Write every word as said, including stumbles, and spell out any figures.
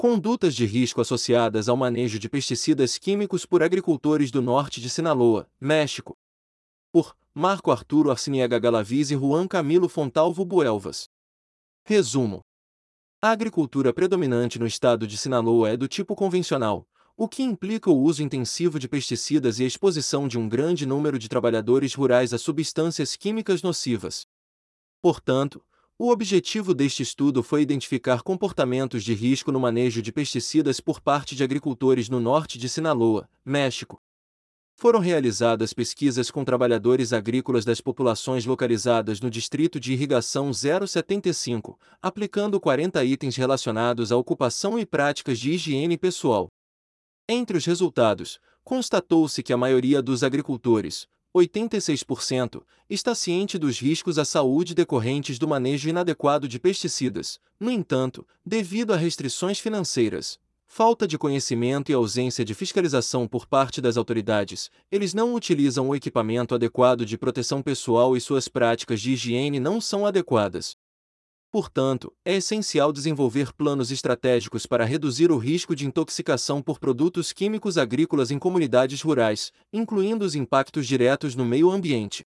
Condutas de risco associadas ao manejo de pesticidas químicos por agricultores do norte de Sinaloa, México. Por Marco Arturo Arciniega Galaviz e Juan Camilo Fontalvo Buelvas. Resumo: a agricultura predominante no estado de Sinaloa é do tipo convencional, o que implica o uso intensivo de pesticidas e a exposição de um grande número de trabalhadores rurais a substâncias químicas nocivas. Portanto, o objetivo deste estudo foi identificar comportamentos de risco no manejo de pesticidas por parte de agricultores no norte de Sinaloa, México. Foram realizadas pesquisas com trabalhadores agrícolas das populações localizadas no Distrito de Irrigação zero setenta e cinco, aplicando quarenta itens relacionados à ocupação e práticas de higiene pessoal. Entre os resultados, constatou-se que a maioria dos agricultores, oitenta e seis por cento, está ciente dos riscos à saúde decorrentes do manejo inadequado de pesticidas. No entanto, devido a restrições financeiras, falta de conhecimento e ausência de fiscalização por parte das autoridades, eles não utilizam o equipamento adequado de proteção pessoal e suas práticas de higiene não são adequadas. Portanto, é essencial desenvolver planos estratégicos para reduzir o risco de intoxicação por produtos químicos agrícolas em comunidades rurais, incluindo os impactos diretos no meio ambiente.